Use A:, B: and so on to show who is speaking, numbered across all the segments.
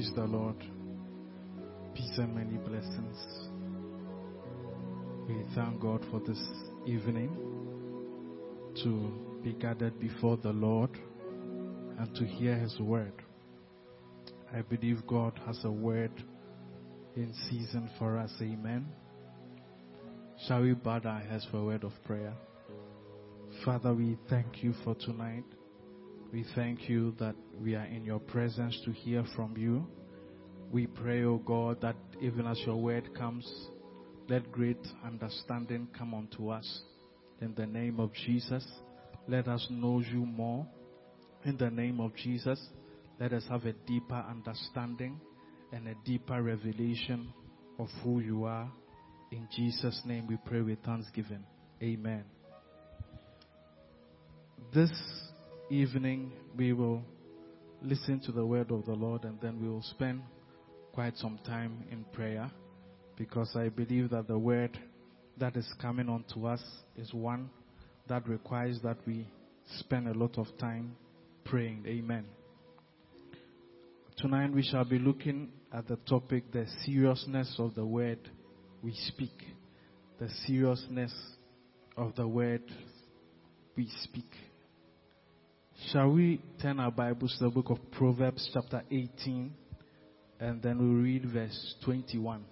A: Praise the Lord. Peace and many blessings. We thank God for this evening to be gathered before the Lord and to hear His word. I believe God has a word in season for us. Amen. Shall we bow our heads for a word of prayer? Father, we thank you for tonight. We thank you that we are in your presence to hear from you. We pray, O God, that even as your word comes, let great understanding come unto us. In the name of Jesus, let us know you more. In the name of Jesus, let us have a deeper understanding and a deeper revelation of who you are. In Jesus' name we pray with thanksgiving. Amen. This evening we will listen to the word of the Lord, and then we will spend quite some time in prayer, because I believe that the word that is coming onto us is one that requires that we spend a lot of time praying. Amen. Tonight we shall be looking at the topic, the seriousness of the word we speak. The seriousness of the word we speak. Shall we turn our Bibles to the book of Proverbs chapter 18, and then we'll read verse 21.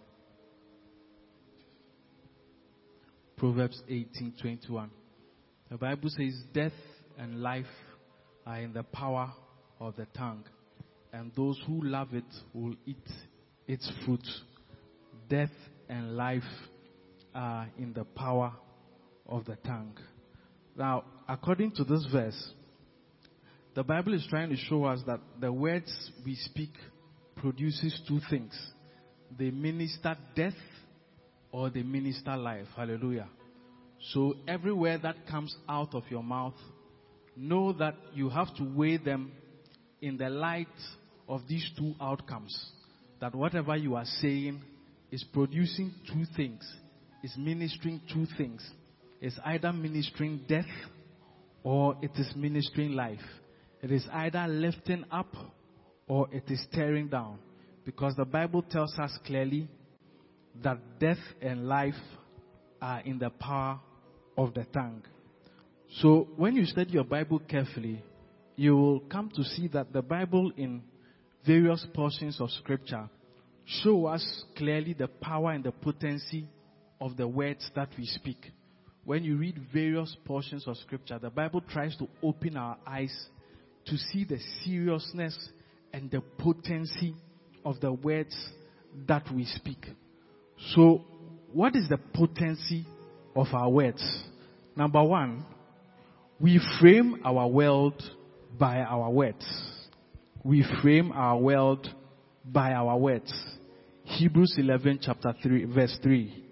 A: Proverbs 18:21. The Bible says, death and life are in the power of the tongue, and those who love it will eat its fruit. Death and life are in the power of the tongue. Now, according to this verse, the Bible is trying to show us that the words we speak produces two things. They minister death or they minister life. Hallelujah. So every word that comes out of your mouth, know that you have to weigh them in the light of these two outcomes. That whatever you are saying is producing two things, is ministering two things. It's either ministering death or it is ministering life. It is either lifting up or it is tearing down. Because the Bible tells us clearly that death and life are in the power of the tongue. So when you study your Bible carefully, you will come to see that the Bible in various portions of Scripture show us clearly the power and the potency of the words that we speak. When you read various portions of Scripture, the Bible tries to open our eyes to see the seriousness and the potency of the words that we speak. So, what is the potency of our words? Number one, we frame our world by our words. We frame our world by our words. Hebrews 11 chapter 3 verse 3.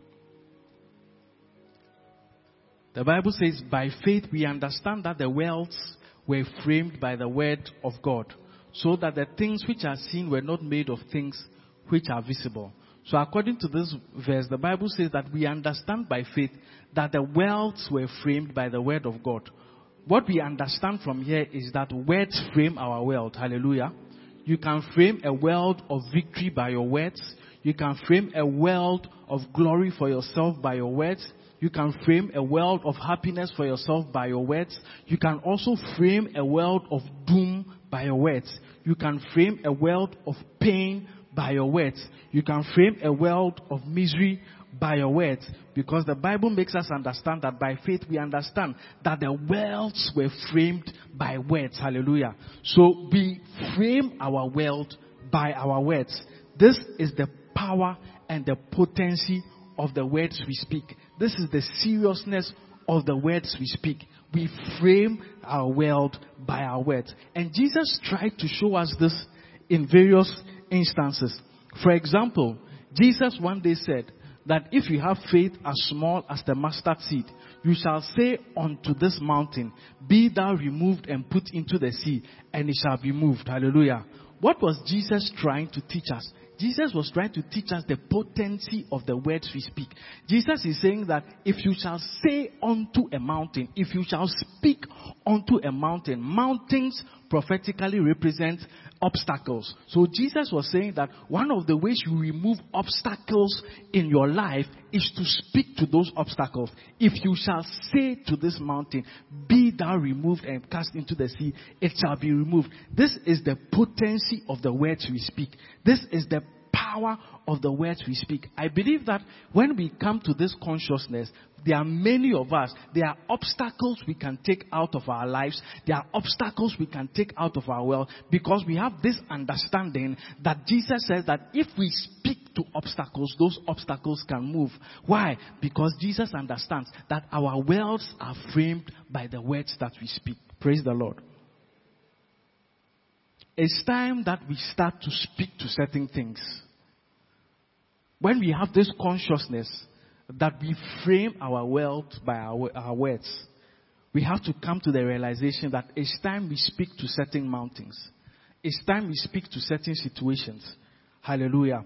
A: The Bible says, by faith we understand that the worlds were framed by the word of God, so that the things which are seen were not made of things which are visible. So according to this verse, the Bible says that we understand by faith that the worlds were framed by the word of God. What we understand from here is that words frame our world. Hallelujah. You can frame a world of victory by your words. You can frame a world of glory for yourself by your words. You can frame a world of happiness for yourself by your words. You can also frame a world of doom by your words. You can frame a world of pain by your words. You can frame a world of misery by your words. Because the Bible makes us understand that by faith we understand that the worlds were framed by words. Hallelujah. So we frame our world by our words. This is the power and the potency of the words we speak. This is the seriousness of the words we speak. We frame our world by our words. And Jesus tried to show us this in various instances. For example, Jesus one day said that if you have faith as small as the mustard seed, you shall say unto this mountain, be thou removed and put into the sea, and it shall be moved. Hallelujah. What was Jesus trying to teach us? Jesus was trying to teach us the potency of the words we speak. Jesus is saying that if you shall say unto a mountain, if you shall speak unto a mountain, mountains prophetically represent obstacles. So Jesus was saying that one of the ways you remove obstacles in your life is to speak to those obstacles. If you shall say to this mountain, be thou removed and cast into the sea, it shall be removed. This is the potency of the words we speak. This is the power of the words we speak. I believe that when we come to this consciousness, there are many of us, there are obstacles we can take out of our lives. There are obstacles we can take out of our world because we have this understanding that Jesus says that if we speak to obstacles, those obstacles can move. Why? Because Jesus understands that our worlds are framed by the words that we speak. Praise the Lord. It's time that we start to speak to certain things. When we have this consciousness that we frame our world by our words, we have to come to the realization that it's time we speak to certain mountains. It's time we speak to certain situations. Hallelujah.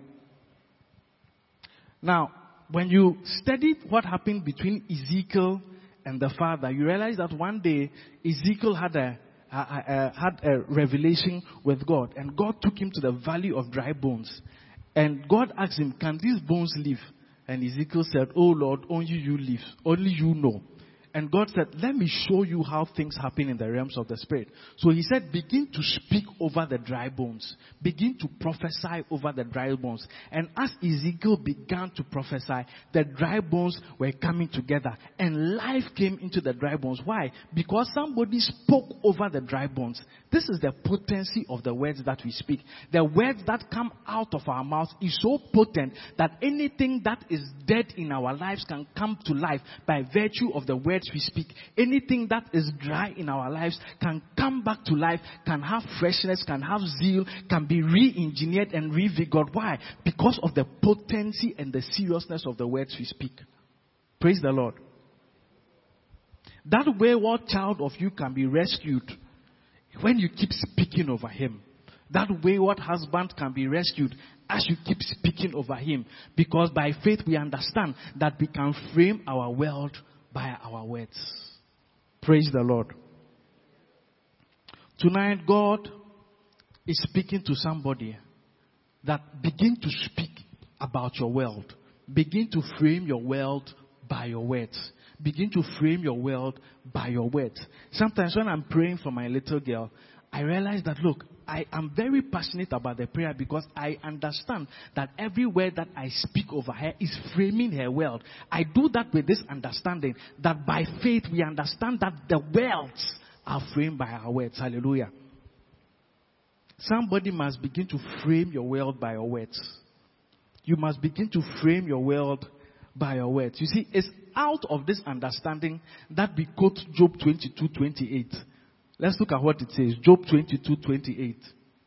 A: Now, when you studied what happened between Ezekiel and the Father, you realize that one day Ezekiel had a revelation with God, and God took him to the valley of dry bones. And God asked him, can these bones live? And Ezekiel said, oh Lord, only you live. Only you know. And God said, let me show you how things happen in the realms of the Spirit. So he said, begin to speak over the dry bones. Begin to prophesy over the dry bones. And as Ezekiel began to prophesy, the dry bones were coming together. And life came into the dry bones. Why? Because somebody spoke over the dry bones. This is the potency of the words that we speak. The words that come out of our mouths is so potent that anything that is dead in our lives can come to life by virtue of the words we speak. Anything that is dry in our lives can come back to life, can have freshness, can have zeal, can be re-engineered and revigored. Why? Because of the potency and the seriousness of the words we speak. Praise the Lord. That wayward child of you can be rescued when you keep speaking over him. That wayward husband can be rescued as you keep speaking over him. Because by faith we understand that we can frame our world by our words. Praise the Lord. Tonight God is speaking to somebody that begin to speak about your world. Begin to frame your world by your words. Begin to frame your world by your words. Sometimes when I'm praying for my little girl, I realize that, look, I am very passionate about the prayer because I understand that every word that I speak over her is framing her world. I do that with this understanding that by faith we understand that the worlds are framed by our words. Hallelujah. Somebody must begin to frame your world by your words. You must begin to frame your world by your words. You see, it's out of this understanding that we quote Job 22:28. Let's look at what it says. Job 22:28.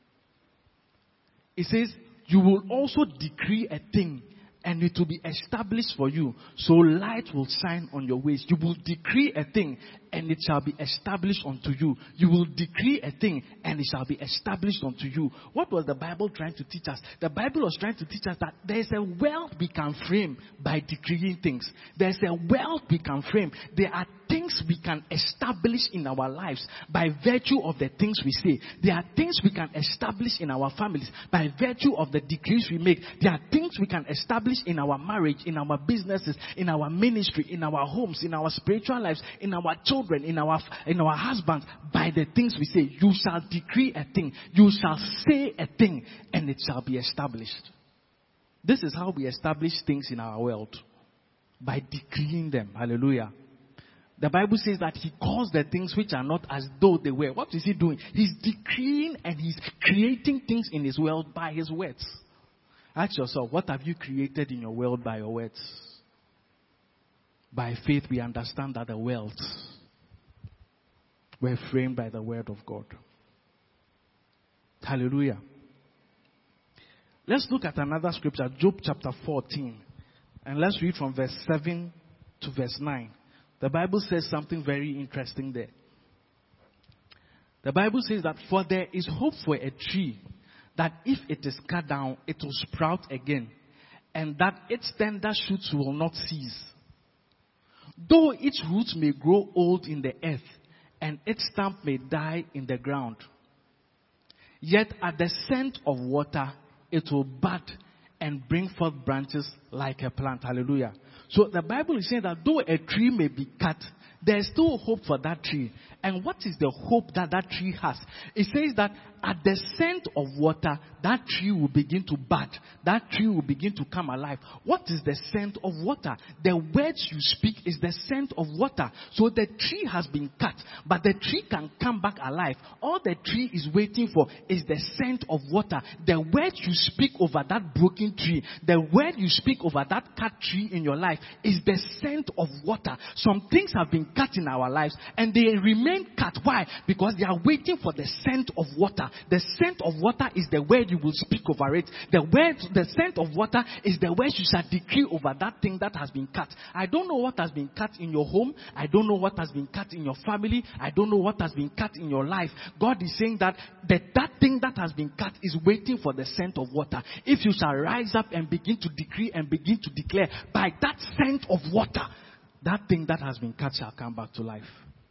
A: It says, you will also decree a thing and it will be established for you. So light will shine on your ways. You will decree a thing and it shall be established unto you. You will decree a thing and it shall be established unto you. What was the Bible trying to teach us? The Bible was trying to teach us that there is a world we can frame by decreeing things. There is a world we can frame. There are things we can establish in our lives by virtue of the things we say. There are things we can establish in our families by virtue of the decrees we make. There are things we can establish in our marriage, in our businesses, in our ministry, in our homes, in our spiritual lives, in our children, in our husbands, by the things we say. You shall decree a thing. You shall say a thing and it shall be established. This is how we establish things in our world. By decreeing them. Hallelujah. The Bible says that he calls the things which are not as though they were. What is he doing? He's decreeing and he's creating things in his world by his words. Ask yourself, what have you created in your world by your words? By faith, we understand that the worlds were framed by the word of God. Hallelujah. Let's look at another scripture, Job chapter 14. And let's read from verse 7 to verse 9. The Bible says something very interesting there. The Bible says that, for there is hope for a tree that if it is cut down, it will sprout again, and that its tender shoots will not cease. Though its roots may grow old in the earth, and its stump may die in the ground, yet at the scent of water it will bud and bring forth branches like a plant. Hallelujah. So the Bible is saying that though a tree may be cut, there is still hope for that tree. And what is the hope that that tree has? It says that at the scent of water, that tree will begin to bud. That tree will begin to come alive. What is the scent of water? The words you speak is the scent of water. So the tree has been cut, but the tree can come back alive. All the tree is waiting for is the scent of water. The words you speak over that broken tree, the word you speak over that cut tree in your life is the scent of water. Some things have been cut in our lives and they remain cut. Why? Because they are waiting for the scent of water. The scent of water is the word you will speak over it. The scent of water is the word you shall decree over that thing that has been cut. I don't know what has been cut in your home. I don't know what has been cut in your family. I don't know what has been cut in your life. God is saying that thing that has been cut is waiting for the scent of water. If you shall rise up and begin to decree and begin to declare by that scent of water, that thing that has been cut shall come back to life.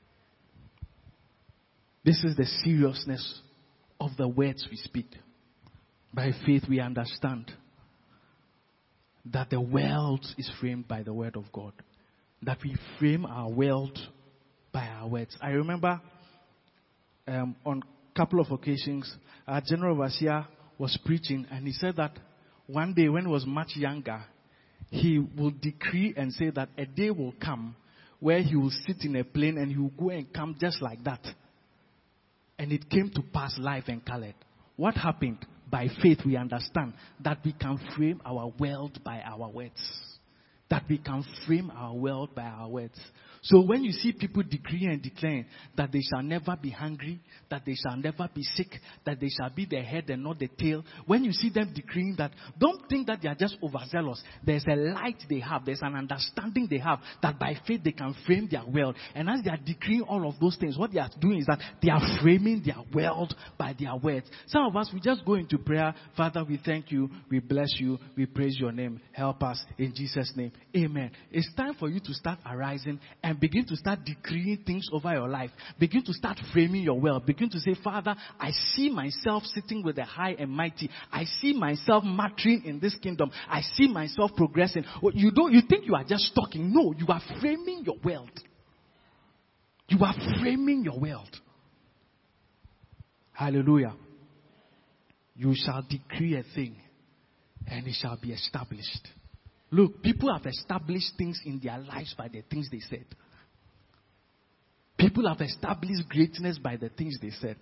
A: This is the seriousness of the words we speak. By faith we understand that the world is framed by the word of God. That we frame our world by our words. I remember on a couple of occasions, our General Overseer was preaching and he said that one day when he was much younger, he will decree and say that a day will come where he will sit in a plane and he will go and come just like that. And it came to pass live and colored. What happened? By faith we understand that we can frame our world by our words. That we can frame our world by our words. So when you see people decreeing and declaring that they shall never be hungry, that they shall never be sick, that they shall be the head and not the tail, when you see them decreeing that, don't think that they are just overzealous. There's a light they have, there's an understanding they have, that by faith they can frame their world. And as they are decreeing all of those things, what they are doing is that they are framing their world by their words. Some of us, we just go into prayer. Father, we thank you, we bless you, we praise your name. Help us in Jesus' name. Amen. It's time for you to start arising and begin to start decreeing things over your life. Begin to start framing your world. Begin to say, Father, I see myself sitting with the high and mighty. I see myself mattering in this kingdom. I see myself progressing. You think you are just talking. No, you are framing your world. You are framing your world. Hallelujah. You shall decree a thing and it shall be established. Look, people have established things in their lives by the things they said. People have established greatness by the things they said.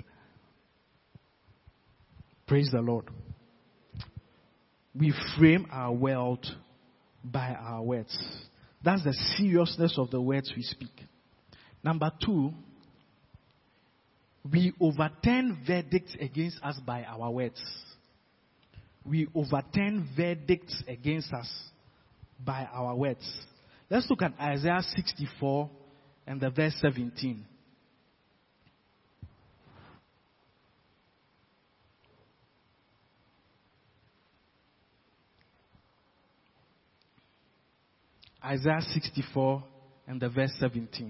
A: Praise the Lord. We frame our world by our words. That's the seriousness of the words we speak. Number 2, we overturn verdicts against us by our words. We overturn verdicts against us by our words. Let's look at Isaiah 64 and the verse 17. Isaiah 64 and the verse 17.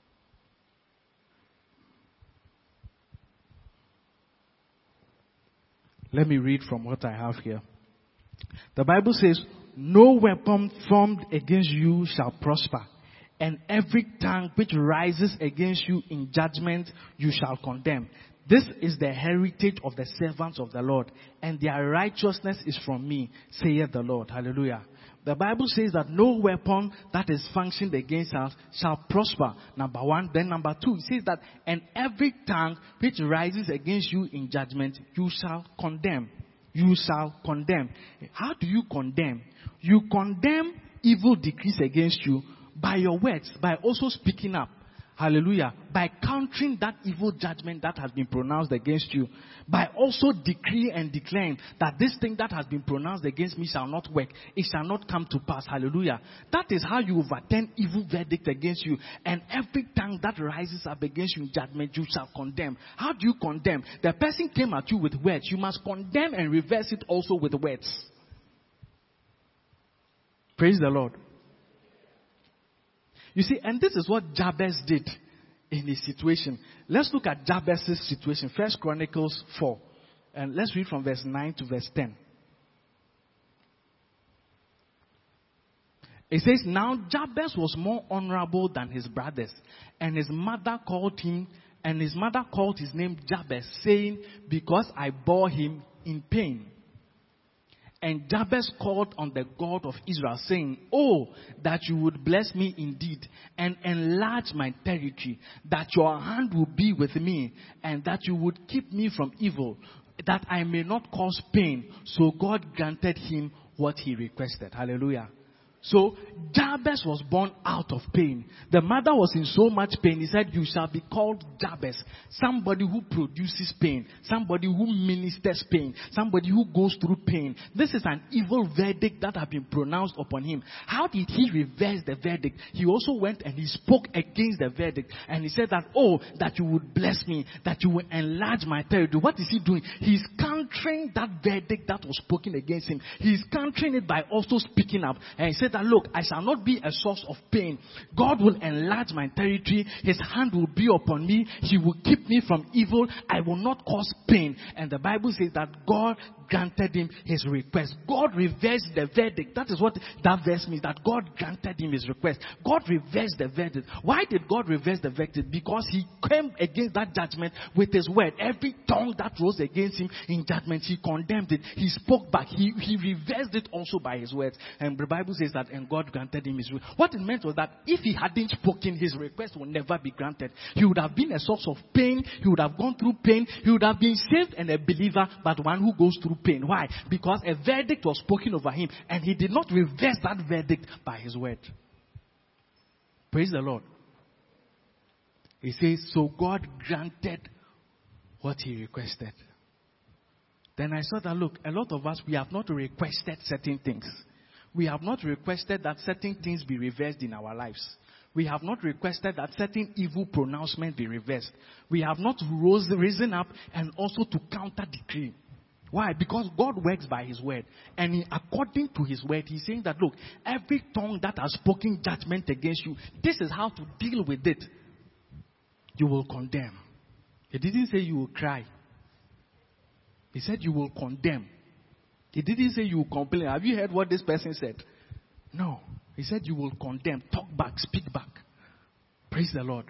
A: Let me read from what I have here. The Bible says, no weapon formed against you shall prosper, and every tongue which rises against you in judgment you shall condemn. This is the heritage of the servants of the Lord, and their righteousness is from me, saith the Lord. Hallelujah. The Bible says that no weapon that is functioned against us shall prosper. Number 1. Then number 2, it says that, and every tongue which rises against you in judgment you shall condemn. You shall condemn. How do you condemn? You condemn evil decrees against you by your words, by also speaking up. Hallelujah. By countering that evil judgment that has been pronounced against you. By also decreeing and declaring that this thing that has been pronounced against me shall not work. It shall not come to pass. Hallelujah. That is how you overturn evil verdict against you. And every tongue that rises up against you in judgment, you shall condemn. How do you condemn? The person came at you with words. You must condemn and reverse it also with words. Praise the Lord. You see, and this is what Jabez did in his situation. Let's look at Jabez's situation. 1 Chronicles 4. And let's read from verse 9 to verse 10. It says, now Jabez was more honorable than his brothers, and his mother called him, and his mother called his name Jabez, saying, because I bore him in pain. And Jabez called on the God of Israel, saying, oh, that you would bless me indeed, and enlarge my territory, that your hand will be with me, and that you would keep me from evil, that I may not cause pain. So God granted him what he requested. Hallelujah. So Jabez was born out of pain. The mother was in so much pain. He said, you shall be called Jabez. Somebody who produces pain. Somebody who ministers pain. Somebody who goes through pain. This is an evil verdict that had been pronounced upon him. How did he reverse the verdict? He also went and he spoke against the verdict. And he said that, oh, that you would bless me. That you will enlarge my territory. What is he doing? He's countering that verdict that was spoken against him. He's countering it by also speaking up. And he said that, look, I shall not be a source of pain. God will enlarge my territory. His hand will be upon me. He will keep me from evil. I will not cause pain. And the Bible says that God granted him his request. God reversed the verdict. That is what that verse means, that God granted him his request. God reversed the verdict. Why did God reverse the verdict? Because he came against that judgment with his word. Every tongue that rose against him in judgment, he condemned it. He spoke back. He reversed it also by his words. And the Bible says that, and God granted him his request. What it meant was that if he hadn't spoken, his request would never be granted. He would have been a source of pain. He would have gone through pain. He would have been saved and a believer, but one who goes through pain. Why? Because a verdict was spoken over him, and he did not reverse that verdict by his word. Praise the Lord. He says, so God granted what he requested. Then I saw that, look, a lot of us, we have not requested certain things. We have not requested that certain things be reversed in our lives. We have not requested that certain evil pronouncement be reversed. We have not risen up and also to counter decree. Why? Because God works by his word. And according to his word, he's saying that, look, every tongue that has spoken judgment against you, this is how to deal with it. You will condemn. He didn't say you will cry. He said you will condemn. He didn't say you will complain. Have you heard what this person said? No. He said you will condemn. Talk back. Speak back. Praise the Lord.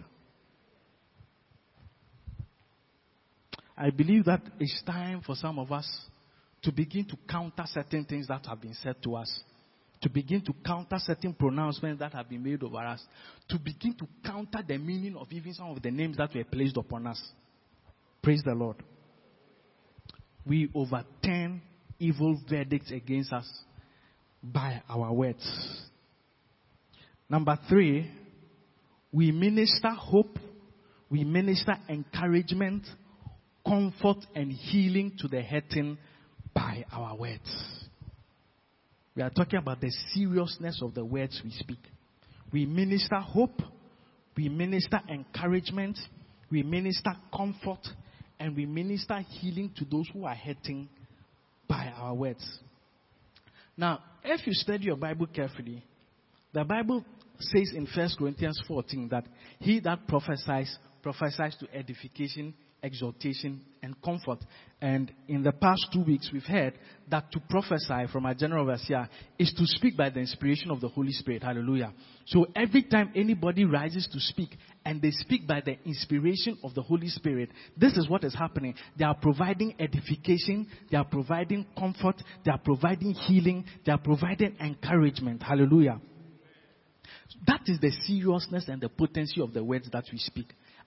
A: I believe that it's time for some of us to begin to counter certain things that have been said to us. To begin to counter certain pronouncements that have been made over us. To begin to counter the meaning of even some of the names that were placed upon us. Praise the Lord. We overturn evil verdicts against us by our words. Number 3, we minister hope, we minister encouragement, comfort and healing to the hurting by our words. We are talking about the seriousness of the words we speak. We minister hope, we minister encouragement, we minister comfort, and we minister healing to those who are hurting by our words. Now, if you study your Bible carefully, the Bible says in 1 Corinthians 14 that he that prophesies to edification, exhortation, and comfort. And in the past 2 weeks, we've heard that to prophesy from a general overseer is to speak by the inspiration of the Holy Spirit. Hallelujah. So every time anybody rises to speak and they speak by the inspiration of the Holy Spirit, this is what is happening. They are providing edification, they are providing comfort, they are providing healing, they are providing encouragement. Hallelujah. That is the seriousness and the potency of the words that we speak.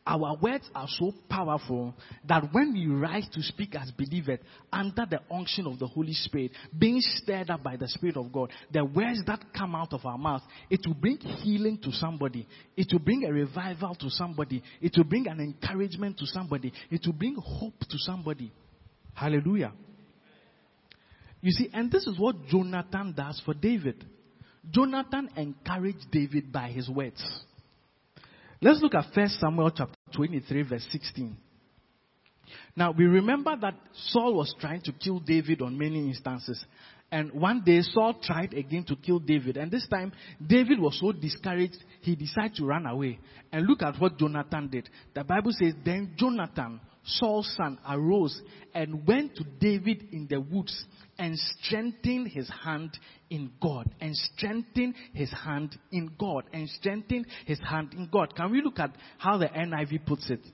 A: Our words are so powerful that when we rise to speak as believers under the unction of the Holy Spirit, being stirred up by the Spirit of God, the words that come out of our mouth, it will bring healing to somebody. It will bring a revival to somebody. It will bring an encouragement to somebody. It will bring hope to somebody. Hallelujah. You see, and this is what Jonathan does for David. Jonathan encouraged David by his words. Let's look at 1 Samuel chapter 23 verse 16. Now we remember that Saul was trying to kill David on many instances. And one day Saul tried again to kill David. And this time David was so discouraged, he decided to run away. And look at what Jonathan did. The Bible says, then Jonathan, Saul's son, arose and went to David in the woods and strengthened his hand in God. And strengthened his hand in God. And strengthened his hand in God. Can we look at how the NIV puts it?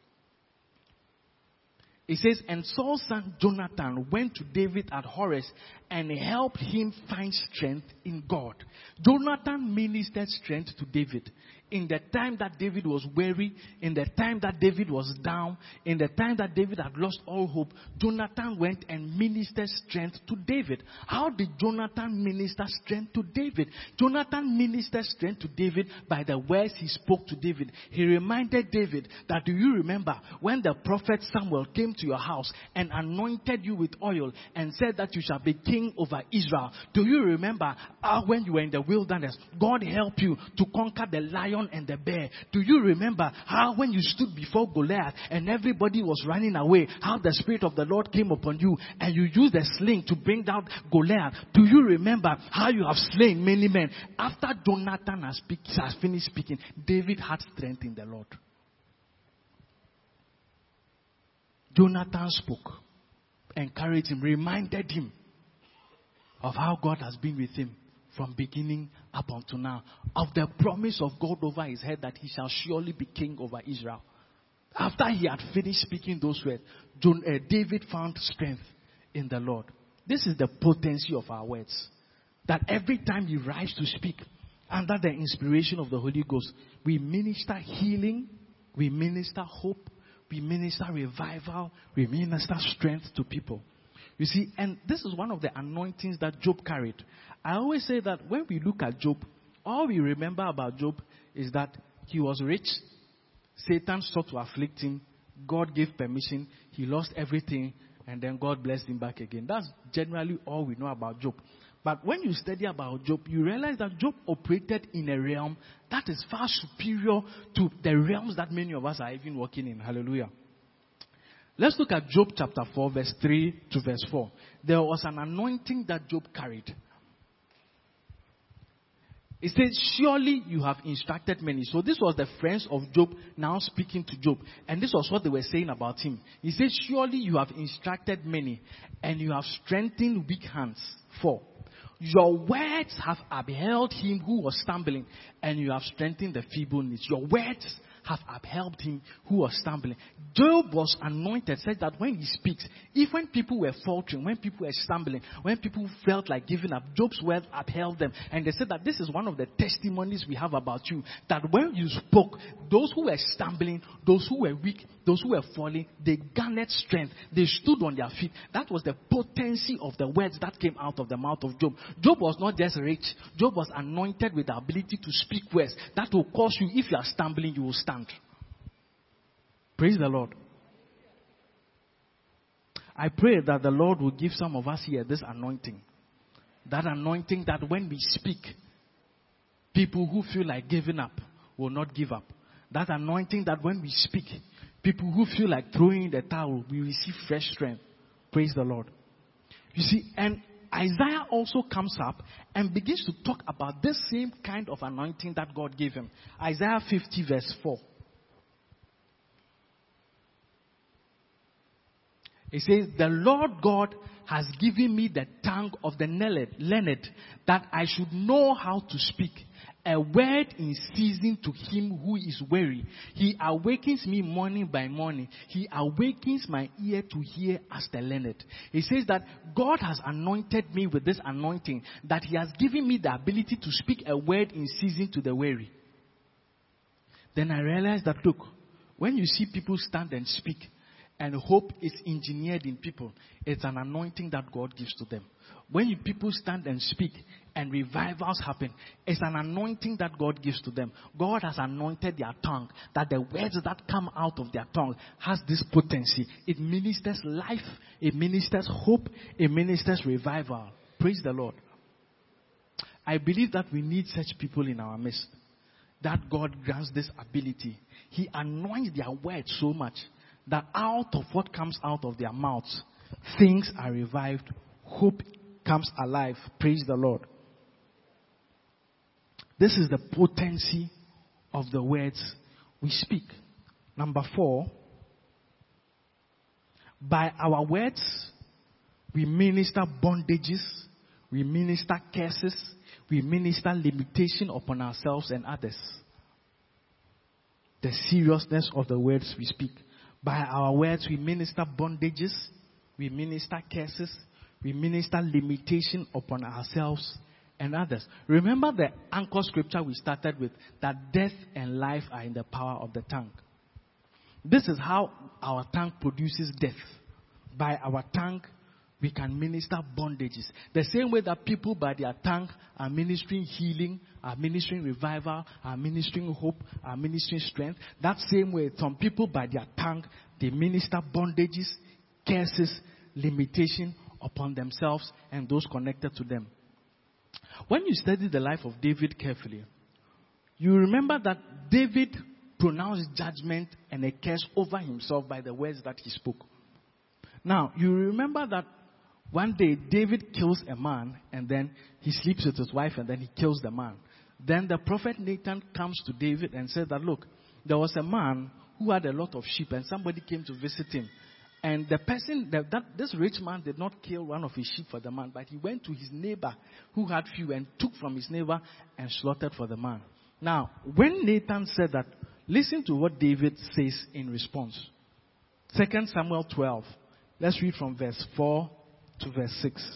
A: It says, and Saul's son Jonathan went to David at Horus and helped him find strength in God. Jonathan ministered strength to David. In the time that David was weary, in the time that David was down, in the time that David had lost all hope, Jonathan went and ministered strength to David. How did Jonathan minister strength to David? Jonathan ministered strength to David by the words he spoke to David. He reminded David that, do you remember when the prophet Samuel came to your house and anointed you with oil and said that you shall be king over Israel? Do you remember when you were in the wilderness, God helped you to conquer the lion and the bear? Do you remember how when you stood before Goliath and everybody was running away, how the Spirit of the Lord came upon you and you used the sling to bring down Goliath? Do you remember how you have slain many men? After Jonathan has finished speaking, David had strength in the Lord. Jonathan spoke, encouraged him, reminded him of how God has been with him from beginning up until now, of the promise of God over his head that he shall surely be king over Israel. After he had finished speaking those words, David found strength in the Lord. This is the potency of our words. That every time you rise to speak under the inspiration of the Holy Ghost, we minister healing, we minister hope, we minister revival, we minister strength to people. You see, and this is one of the anointings that Job carried. I always say that when we look at Job, all we remember about Job is that he was rich. Satan sought to afflict him. God gave permission. He lost everything. And then God blessed him back again. That's generally all we know about Job. But when you study about Job, you realize that Job operated in a realm that is far superior to the realms that many of us are even walking in. Hallelujah. Let's look at Job chapter 4, verse 3 to verse 4. There was an anointing that Job carried. It says, surely you have instructed many. So this was the friends of Job now speaking to Job. And this was what they were saying about him. He says, surely you have instructed many, and you have strengthened weak hands. 4. Your words have upheld him who was stumbling, and you have strengthened the feeble knees. Your words have upheld him who was stumbling. Job was anointed, said that when he speaks, if when people were faltering, when people were stumbling, when people felt like giving up, Job's word upheld them. And they said that this is one of the testimonies we have about you, that when you spoke, those who were stumbling, those who were weak, those who were falling, they garnered strength. They stood on their feet. That was the potency of the words that came out of the mouth of Job. Job was not just rich. Job was anointed with the ability to speak words that will cause you, if you are stumbling, you will stand. Praise the Lord. I pray that the Lord will give some of us here this anointing. That anointing that when we speak, people who feel like giving up will not give up. That anointing that when we speak, people who feel like throwing in the towel will receive fresh strength. Praise the Lord. You see, and Isaiah also comes up and begins to talk about this same kind of anointing that God gave him. Isaiah 50 verse 4. It says, the Lord God has given me the tongue of the learned, that I should know how to speak. A word in season to him who is weary. He awakens me morning by morning. He awakens my ear to hear as the learned. He says that God has anointed me with this anointing, that he has given me the ability to speak a word in season to the weary. Then I realized that, look, When you see people stand and speak, and hope is engineered in people, it's an anointing that God gives to them. When people stand and speak and revivals happen, it's an anointing that God gives to them. God has anointed their tongue, that the words that come out of their tongue has this potency. It ministers life, it ministers hope, it ministers revival. Praise the Lord. I believe that we need such people in our midst, that God grants this ability. He anoints their words so much that out of what comes out of their mouths, things are revived, hope comes alive. Praise the Lord. This is the potency of the words we speak. Number 4, by our words, we minister bondages, we minister curses, we minister limitation upon ourselves and others. The seriousness of the words we speak. By our words, we minister bondages, we minister curses, we minister limitation upon ourselves and others. Remember the anchor scripture we started with, that death and life are in the power of the tongue. This is how our tongue produces death. By our tongue, we can minister bondages. The same way that people by their tongue are ministering healing, are ministering revival, are ministering hope, are ministering strength. That same way, some people by their tongue, they minister bondages, curses, limitation upon themselves and those connected to them. When you study the life of David carefully, you remember that David pronounced judgment and a curse over himself by the words that he spoke. Now, you remember that one day, David kills a man, and then he sleeps with his wife, and then he kills the man. Then the prophet Nathan comes to David and said that, look, there was a man who had a lot of sheep, and somebody came to visit him. And the person, this rich man did not kill one of his sheep for the man, but he went to his neighbor who had few and took from his neighbor and slaughtered for the man. Now, when Nathan said that, listen to what David says in response. 2 Samuel 12. Let's read from verse 4 to verse 6.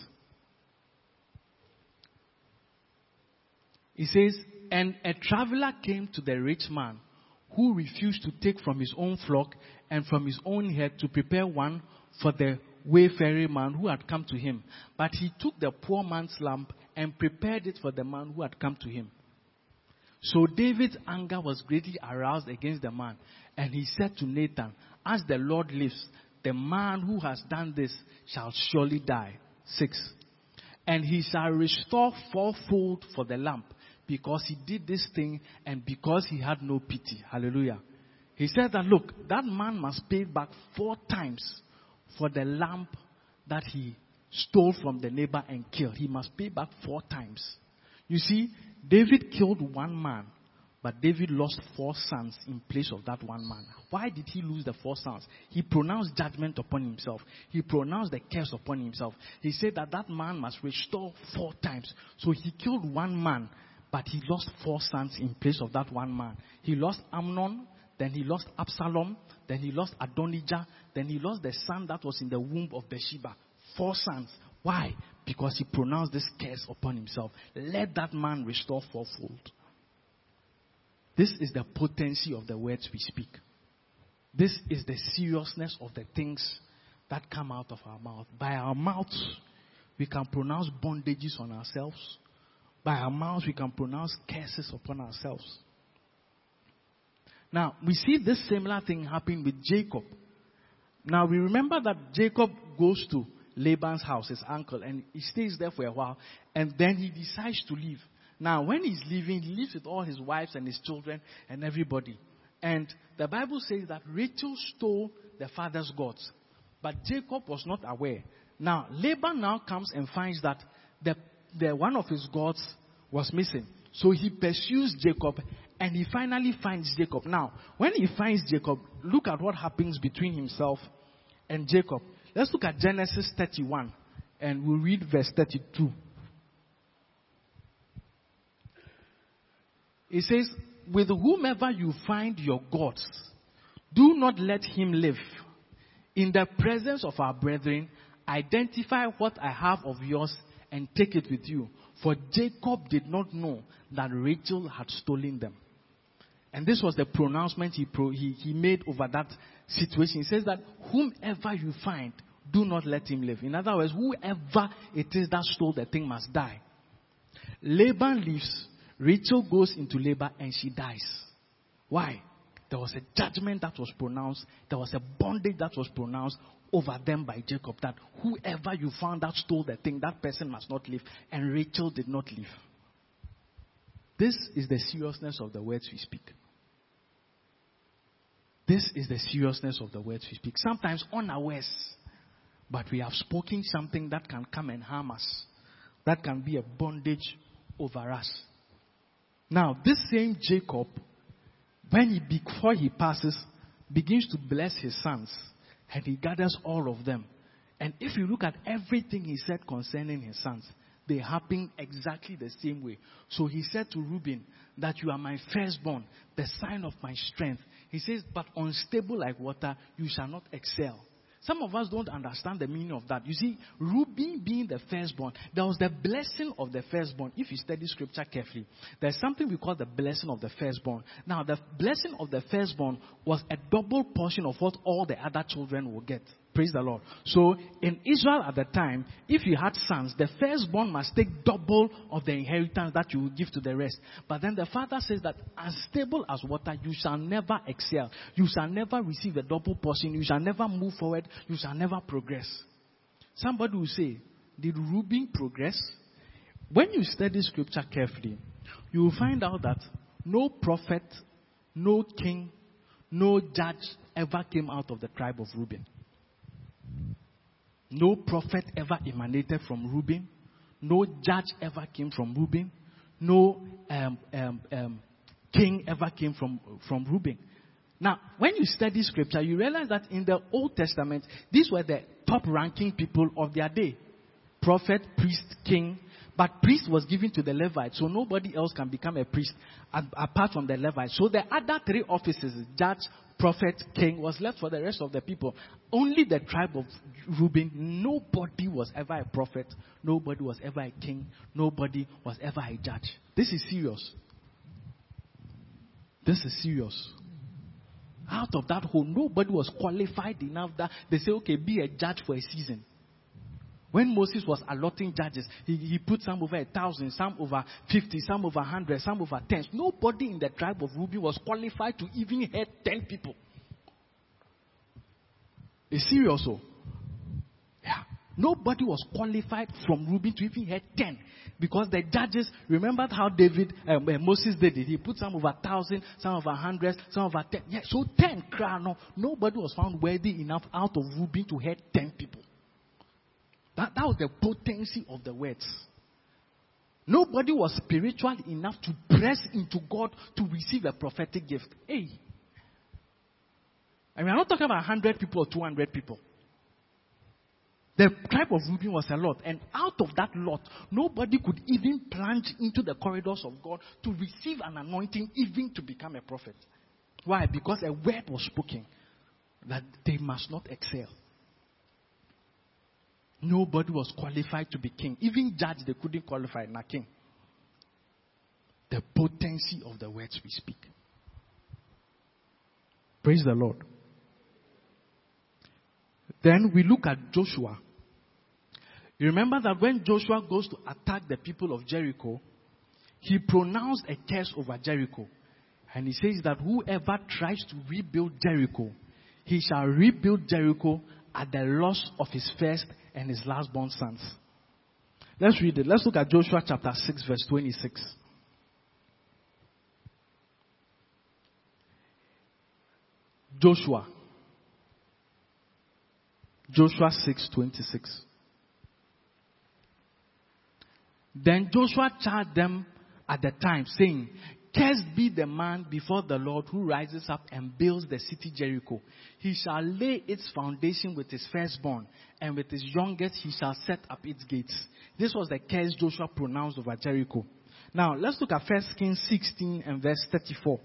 A: He says, and a traveler came to the rich man who refused to take from his own flock and from his own head to prepare one for the wayfaring man who had come to him. But he took the poor man's lamb and prepared it for the man who had come to him. So David's anger was greatly aroused against the man, and he said to Nathan, as the Lord lives, the man who has done this shall surely die. 6. And he shall restore fourfold for the lamb, because he did this thing and because he had no pity. Hallelujah. He said that, look, that man must pay back 4 times for the lamb that he stole from the neighbor and killed. He must pay back 4 times. You see, David killed one man, but David lost 4 sons in place of that one man. Why did he lose the 4 sons? He pronounced judgment upon himself. He pronounced the curse upon himself. He said that that man must restore 4 times. So he killed one man, but he lost 4 sons in place of that one man. He lost Amnon, then he lost Absalom, then he lost Adonijah, then he lost the son that was in the womb of Bathsheba. 4 sons. Why? Because he pronounced this curse upon himself. Let that man restore fourfold. This is the potency of the words we speak. This is the seriousness of the things that come out of our mouth. By our mouths, we can pronounce bondages on ourselves. By our mouths, we can pronounce curses upon ourselves. Now, we see this similar thing happen with Jacob. Now, we remember that Jacob goes to Laban's house, his uncle, and he stays there for a while, and then he decides to leave. Now, when he's leaving, he lives with all his wives and his children and everybody. And the Bible says that Rachel stole the father's gods, but Jacob was not aware. Now, Laban now comes and finds that the one of his gods was missing. So he pursues Jacob, and he finally finds Jacob. Now, when he finds Jacob, look at what happens between himself and Jacob. Let's look at Genesis 31, and we'll read verse 32. It says, with whomever you find your gods, do not let him live. In the presence of our brethren, identify what I have of yours and take it with you. For Jacob did not know that Rachel had stolen them. And this was the pronouncement he made over that situation. He says that whomever you find, do not let him live. In other words, whoever it is that stole the thing must die. Laban leaves, Rachel goes into labor and she dies. Why? There was a judgment that was pronounced. There was a bondage that was pronounced over them by Jacob, that whoever you found that stole the thing, that person must not live. And Rachel did not live. This is the seriousness of the words we speak. This is the seriousness of the words we speak. Sometimes unawares, but we have spoken something that can come and harm us. That can be a bondage over us. Now, this same Jacob, before he passes, begins to bless his sons. And he gathers all of them. And if you look at everything he said concerning his sons, they happen exactly the same way. So he said to Reuben that you are my firstborn, the sign of my strength. He says, but unstable like water, you shall not excel. Some of us don't understand the meaning of that. You see, Reuben being the firstborn, there was the blessing of the firstborn. If you study scripture carefully, there's something we call the blessing of the firstborn. Now, the blessing of the firstborn was a double portion of what all the other children will get. Praise the Lord. So, in Israel at the time, if you had sons, the firstborn must take double of the inheritance that you will give to the rest. But then the father says that unstable as water, you shall never excel. You shall never receive a double portion. You shall never move forward. You shall never progress. Somebody will say, did Reuben progress? When you study scripture carefully, you will find out that no prophet, no king, no judge ever came out of the tribe of Reuben. No prophet ever emanated from Reuben. No judge ever came from Reuben. No king ever came from Reuben. Now, when you study scripture, you realize that in the Old Testament, these were the top-ranking people of their day. Prophet, priest, king. But priest was given to the Levites, so nobody else can become a priest apart from the Levites. So the other three offices, judge, prophet, king, was left for the rest of the people. Only the tribe of Reuben, nobody was ever a prophet, nobody was ever a king, nobody was ever a judge. This is serious. This is serious. Out of that whole, nobody was qualified enough that they say, okay, be a judge for a season. When Moses was allotting judges, he put some over 1,000, some over 50, some over 100, some over 10. Nobody in the tribe of Reuben was qualified to even head 10 people. It's serious, so. Yeah. Nobody was qualified from Reuben to even head 10. Because the judges, remember how Moses did it. He put some over 1,000, some over 100, some over 10. Yeah, so 10, nobody was found worthy enough out of Reuben to head 10 people. That was the potency of the words. Nobody was spiritual enough to press into God to receive a prophetic gift. Hey. I mean, I'm not talking about 100 people or 200 people. The tribe of Reuben was a lot. And out of that lot, nobody could even plunge into the corridors of God to receive an anointing, even to become a prophet. Why? Because a word was spoken that they must not excel. Nobody was qualified to be king. Even judge, they couldn't qualify, not king. The potency of the words we speak. Praise the Lord. Then we look at Joshua. You remember that when Joshua goes to attack the people of Jericho, he pronounced a curse over Jericho. And he says that whoever tries to rebuild Jericho, he shall rebuild Jericho at the loss of his first and his lastborn sons. Let's read it. Let's look at Joshua chapter 6 verse 26. Joshua 6:26. Then Joshua charged them at the time, saying, cursed be the man before the Lord who rises up and builds the city Jericho. He shall lay its foundation with his firstborn, and with his youngest he shall set up its gates. This was the curse Joshua pronounced over Jericho. Now, let's look at 1 Kings 16 and verse 34.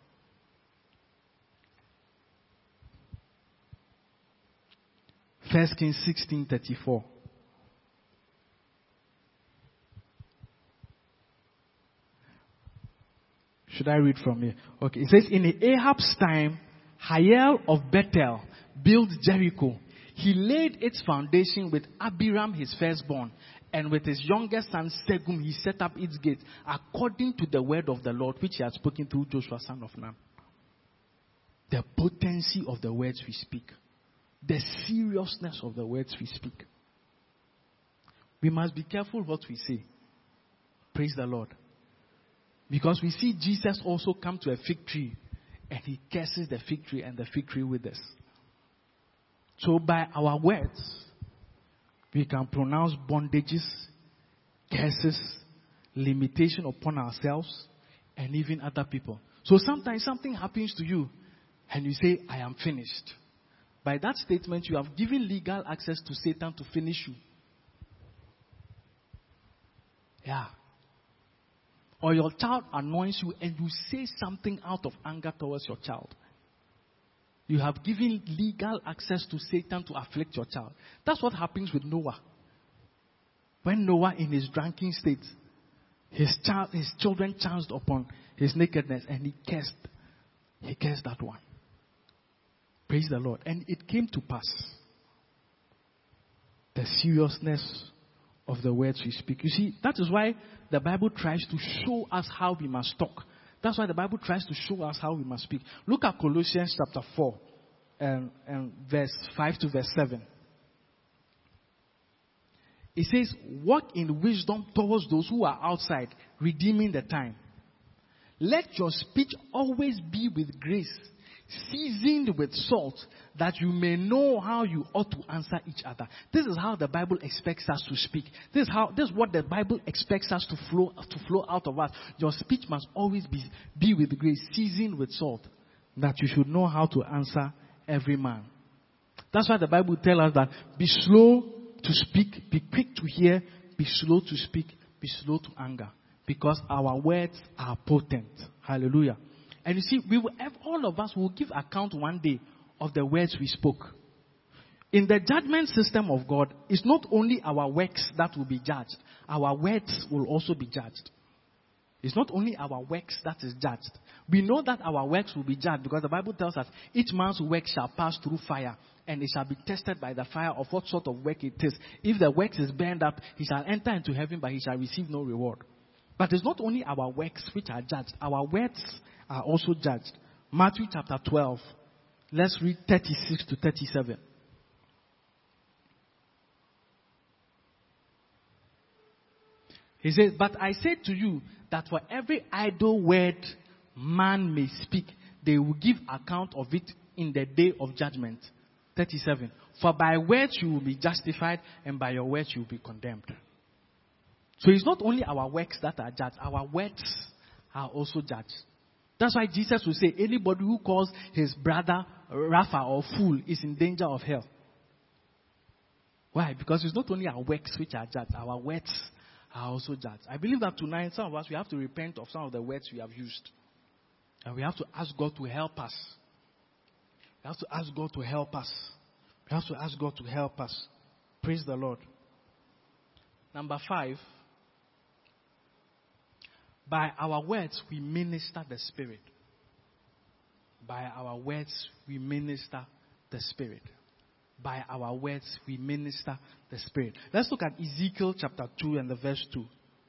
A: 1 Kings 16:34. Should I read from here? Okay. It says, in Ahab's time, Hiel of Bethel built Jericho. He laid its foundation with Abiram his firstborn, and with his youngest son Segum he set up its gate, according to the word of the Lord, which he had spoken through Joshua son of Nun. The potency of the words we speak. The seriousness of the words we speak. We must be careful what we say. Praise the Lord. Because we see Jesus also come to a fig tree, and he curses the fig tree, and the fig tree withers. So by our words, we can pronounce bondages, curses, limitation upon ourselves, and even other people. So sometimes something happens to you, and you say, I am finished. By that statement, you have given legal access to Satan to finish you. Yeah. Or your child annoys you, and you say something out of anger towards your child. You have given legal access to Satan to afflict your child. That's what happens with Noah. When Noah, in his drunken state, his children chanced upon his nakedness, and he cursed. He cursed that one. Praise the Lord. And it came to pass. The seriousness of the words we speak. You see, that is why the Bible tries to show us how we must talk. That's why the Bible tries to show us how we must speak. Look at Colossians chapter 4 and verse 5 to verse 7. It says, walk in wisdom towards those who are outside, redeeming the time. Let your speech always be with grace, seasoned with salt, that you may know how you ought to answer each other. This is how the Bible expects us to speak. This is what the Bible expects us to flow out of us. Your speech must always be with grace, seasoned with salt, that you should know how to answer every man. That's why the Bible tells us that be slow to speak, be quick to hear, be slow to speak, be slow to anger, because our words are potent. Hallelujah. And you see, all of us will give account one day of the words we spoke. In the judgment system of God, it's not only our works that will be judged, our words will also be judged. It's not only our works that is judged. We know that our works will be judged because the Bible tells us each man's work shall pass through fire, and it shall be tested by the fire of what sort of work it is. If the work is burned up, he shall enter into heaven, but he shall receive no reward. But it's not only our works which are judged, our words are also judged. Matthew chapter 12. Let's read 36 to 37. He says, but I say to you that for every idle word man may speak, they will give account of it in the day of judgment. 37. For by words you will be justified, and by your words you will be condemned. So it's not only our works that are judged, our words are also judged. That's why Jesus will say, anybody who calls his brother Rapha or fool is in danger of hell. Why? Because it's not only our works which are judged, our words are also judged. I believe that tonight, some of us, we have to repent of some of the words we have used. And we have to ask God to help us. We have to ask God to help us. We have to ask God to help us. Praise the Lord. Number 5. By our words, we minister the Spirit. By our words, we minister the Spirit. By our words, we minister the Spirit. Let's look at Ezekiel chapter 2 and the verse 2.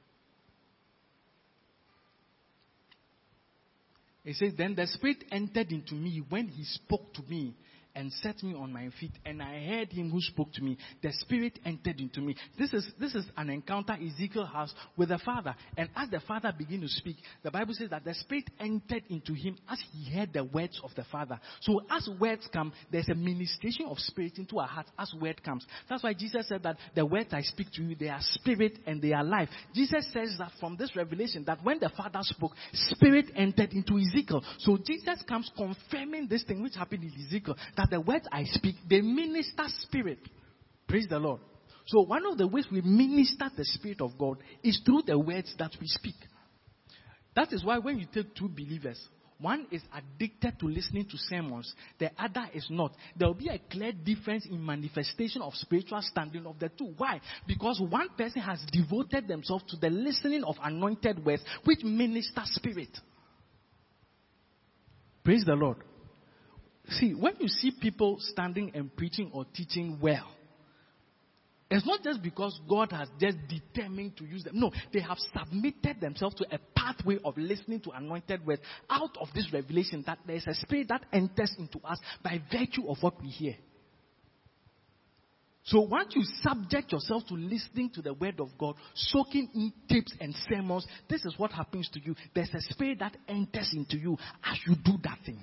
A: It says, then the Spirit entered into me when he spoke to me and set me on my feet, and I heard him who spoke to me. The Spirit entered into me. This is an encounter Ezekiel has with the Father. And as the Father began to speak, the Bible says that the Spirit entered into him as he heard the words of the Father. So as words come, there's a ministration of Spirit into our hearts as word comes. That's why Jesus said that the words I speak to you, they are Spirit and they are life. Jesus says that from this revelation, that when the Father spoke, Spirit entered into Ezekiel. So Jesus comes confirming this thing which happened in Ezekiel, that the words I speak, they minister Spirit. Praise the Lord. So one of the ways we minister the Spirit of God is through the words that we speak. That is why when you take two believers, one is addicted to listening to sermons, the other is not. There will be a clear difference in manifestation of spiritual standing of the two. Why? Because one person has devoted themselves to the listening of anointed words, which minister Spirit. Praise the Lord. See, when you see people standing and preaching or teaching well, it's not just because God has just determined to use them. No, they have submitted themselves to a pathway of listening to anointed words out of this revelation that there is a spirit that enters into us by virtue of what we hear. So once you subject yourself to listening to the word of God, soaking in tapes and sermons, this is what happens to you. There's a spirit that enters into you as you do that thing.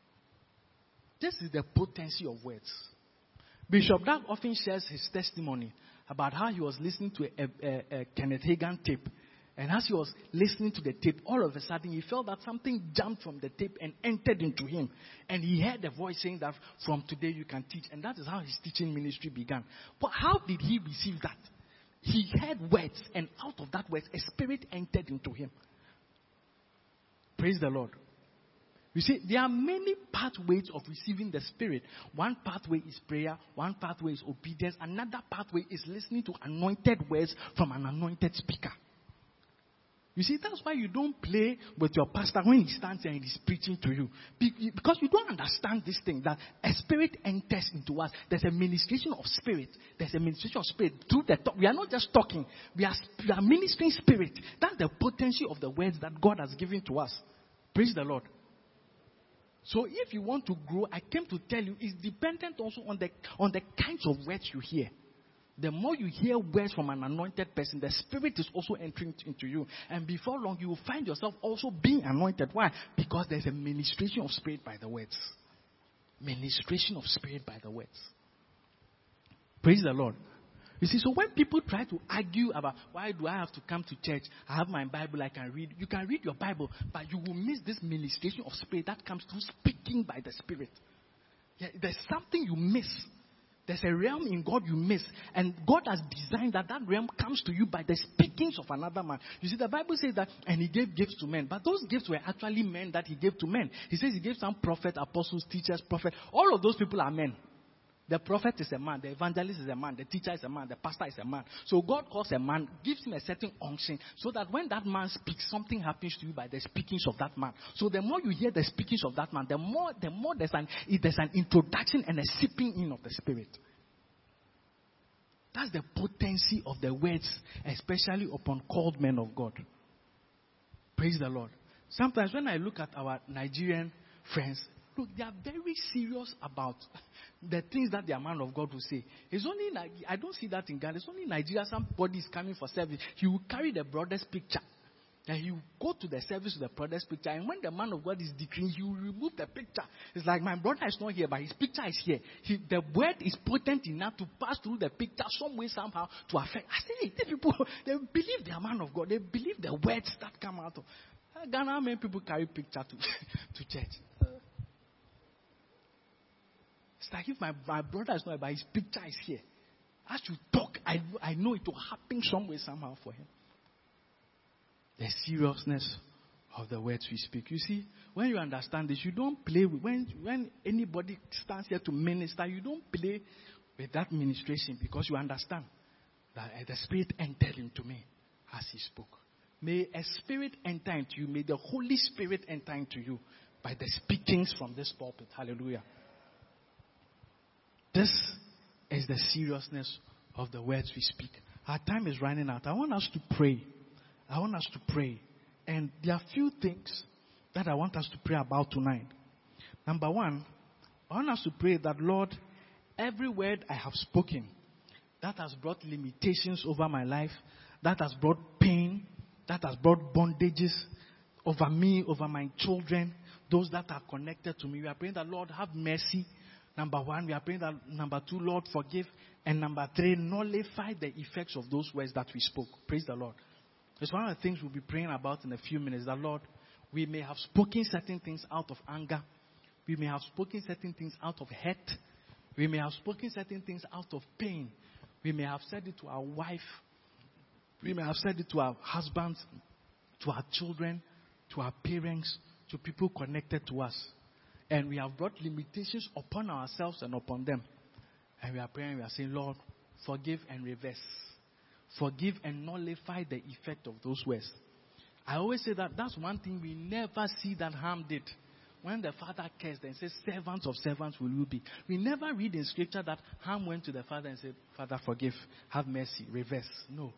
A: This is the potency of words. Bishop Dag often shares his testimony about how he was listening to a Kenneth Hagin tape. And as he was listening to the tape, all of a sudden he felt that something jumped from the tape and entered into him. And he heard a voice saying that from today you can teach. And that is how his teaching ministry began. But how did he receive that? He heard words, and out of that words, a spirit entered into him. Praise the Lord. You see, there are many pathways of receiving the Spirit. One pathway is prayer. One pathway is obedience. Another pathway is listening to anointed words from an anointed speaker. You see, that's why you don't play with your pastor when he stands there and he's preaching to you. Because you don't understand this thing, that a spirit enters into us. There's a ministration of spirit. There's a ministration of spirit through the talk. We are not just talking. We are ministering spirit. That's the potency of the words that God has given to us. Praise the Lord. So if you want to grow, I came to tell you, it's dependent also on the kinds of words you hear. The more you hear words from an anointed person, the Spirit is also entering into you. And before long, you will find yourself also being anointed. Why? Because there's a ministration of Spirit by the words. Ministration of Spirit by the words. Praise the Lord. You see, so when people try to argue about why do I have to come to church, I have my Bible, I can read. You can read your Bible, but you will miss this ministration of Spirit that comes through speaking by the Spirit. Yeah, there's something you miss. There's a realm in God you miss. And God has designed that realm comes to you by the speakings of another man. You see, the Bible says that, and he gave gifts to men. But those gifts were actually men that he gave to men. He says he gave some prophets, apostles, teachers, prophets. All of those people are men. The prophet is a man, the evangelist is a man, the teacher is a man, the pastor is a man. So God calls a man, gives him a certain unction, so that when that man speaks, something happens to you by the speakings of that man. So the more you hear the speakings of that man, the more there's an introduction and a sipping in of the Spirit. That's the potency of the words, especially upon called men of God. Praise the Lord. Sometimes when I look at our Nigerian friends, look, they are very serious about the things that their man of God will say. It's only I don't see that in Ghana. It's only in Nigeria. Somebody is coming for service. He will carry the brother's picture. And he will go to the service with the brother's picture. And when the man of God is decreeing, he will remove the picture. It's like, my brother is not here, but his picture is here. The word is potent enough to pass through the picture some way, somehow, to affect. I say, hey, these people, they believe they are man of God. They believe the words that come out of Ghana. How many people carry picture to church? It's like if my brother is not here, but his picture is here. As you talk, I know it will happen some way, somehow for him. The seriousness of the words we speak. You see, when you understand this, you don't play with, when anybody stands here to minister, you don't play with that ministration, because you understand that the Spirit entered into me as he spoke. May a Spirit enter into you. May the Holy Spirit enter into you by the speakings from this pulpit. Hallelujah. This is the seriousness of the words we speak. Our time is running out. I want us to pray. And there are few things that I want us to pray about tonight. Number one, I want us to pray that, Lord, every word I have spoken that has brought limitations over my life, that has brought pain, that has brought bondages over me, over my children, those that are connected to me, we are praying that, Lord, have mercy. Number one, we are praying that, number two, Lord, forgive. And number three, nullify the effects of those words that we spoke. Praise the Lord. It's one of the things we'll be praying about in a few minutes. That, Lord, we may have spoken certain things out of anger. We may have spoken certain things out of hate. We may have spoken certain things out of pain. We may have said it to our wife. We may have said it to our husbands, to our children, to our parents, to people connected to us. And we have brought limitations upon ourselves and upon them. And we are praying, we are saying, Lord, forgive and reverse. Forgive and nullify the effect of those words. I always say that that's one thing we never see that harm did. When the father cursed and said, servants of servants will you be. We never read in scripture that Ham went to the father and said, Father, forgive, have mercy, reverse. No.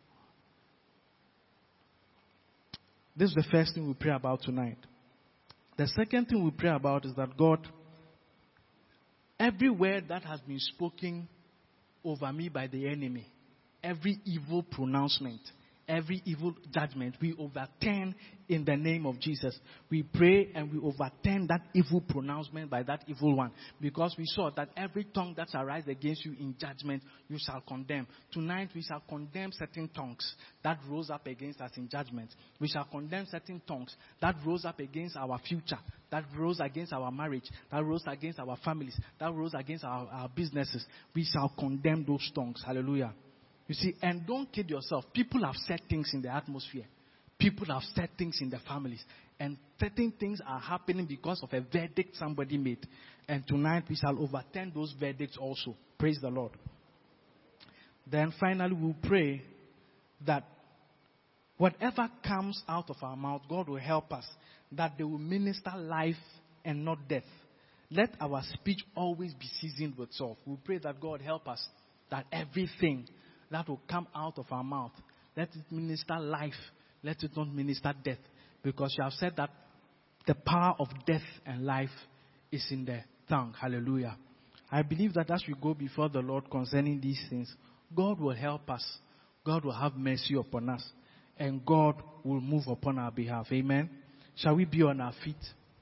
A: This is the first thing we pray about tonight. The second thing we pray about is that God, every word that has been spoken over me by the enemy, every evil pronouncement, every evil judgment, we overturn in the name of Jesus. We pray and we overturn that evil pronouncement by that evil one. Because we saw that every tongue that shall rise against you in judgment, you shall condemn. Tonight we shall condemn certain tongues that rose up against us in judgment. We shall condemn certain tongues that rose up against our future, that rose against our marriage, that rose against our families, that rose against our businesses. We shall condemn those tongues. Hallelujah. You see, and don't kid yourself. People have said things in the atmosphere. People have said things in the families. And certain things are happening because of a verdict somebody made. And tonight we shall overturn those verdicts also. Praise the Lord. Then finally we'll pray that whatever comes out of our mouth, God will help us. That they will minister life and not death. Let our speech always be seasoned with salt. We'll pray that God help us. That everything that will come out of our mouth, let it minister life, let it not minister death. Because you have said that the power of death and life is in the tongue. Hallelujah. I believe that as we go before the Lord concerning these things, God will help us. God will have mercy upon us. And God will move upon our behalf. Amen. Shall we be on our feet?